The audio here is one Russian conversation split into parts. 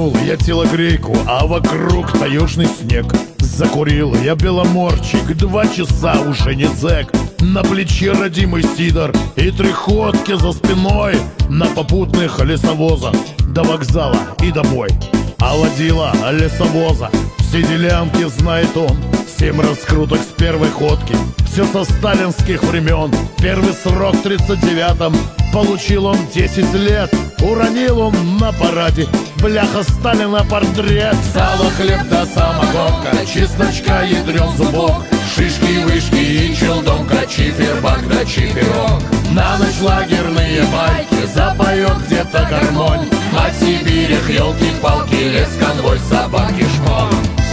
Протянул я телогрейку, а вокруг таежный снег. Закурил я беломорчик, 2 часа уже не зэк. На плече родимый сидор и 3 ходки за спиной. На попутных лесовозах до вокзала и домой. А водила лесовоза все делянки знает он. 7 раскруток с первой ходки, все со сталинских времен. Первый срок в 39-м, получил он 10 лет. Уронил он на параде, бляха Сталина портрет. Сало, хлеб да самогонка, чесночка, ядрен зубок, шишки, вышки и челдонка, чифербак да чиферок. На ночь лагерные байки, запоет где-то гармонь. О Сибирях, елки-палки, лес, конвой, собаки, шмон.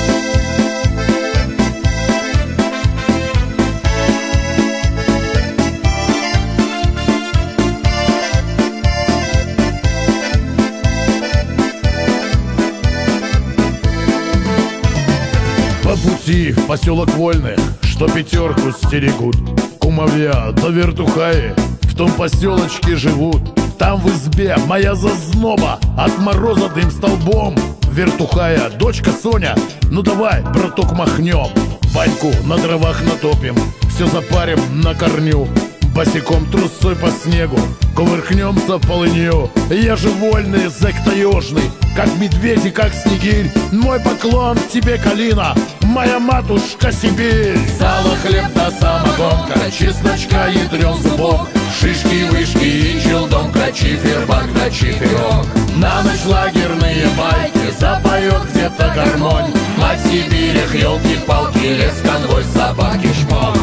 По пути в поселок Вольных, что 5-ку стерегут, кумовья да вертухаи в том поселочке живут. Там в избе моя зазноба, от мороза дым столбом. Вертухая, дочка Соня, ну давай, браток, махнем. Баньку на дровах натопим, все запарим на корню. Босиком трусой по снегу кувыркнемся полынью. Я же вольный зэк таежный, как медведь и как снегирь. Мой поклон тебе, Калина, моя матушка Сибирь. Сало, хлеб да самогонка, чесночка, ядрен зубок, шишки, вышки и челдонка, чифербак да чиферок. На ночь лагерные байки, запоет где-то гармонь. О Сибирях, елки-палки, лес, конвой, собаки, шмон.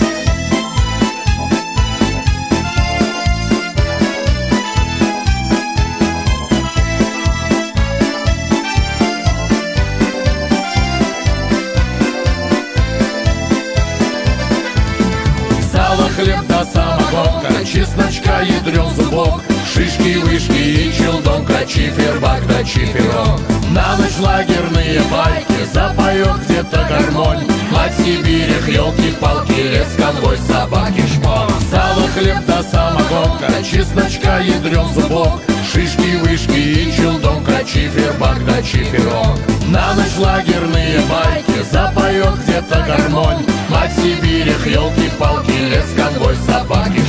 Хлеб да самогонка, чесночка, ядрен зубок, шишки, вышки и челдонка, чифербак да чиферок. На ночь лагерные байки, запоет где-то гармонь. О Сибирях, елки-палки, лес, конвой, собаки, шмон. Сало, хлеб да самогонка, чесночка, ядрен зубок, шишки, вышки и челдонка, чифербак да чиферок. На ночь лагерные байки, запоет где-то гармонь. О Сибирях, елки-палки, лес, конвой, собаки,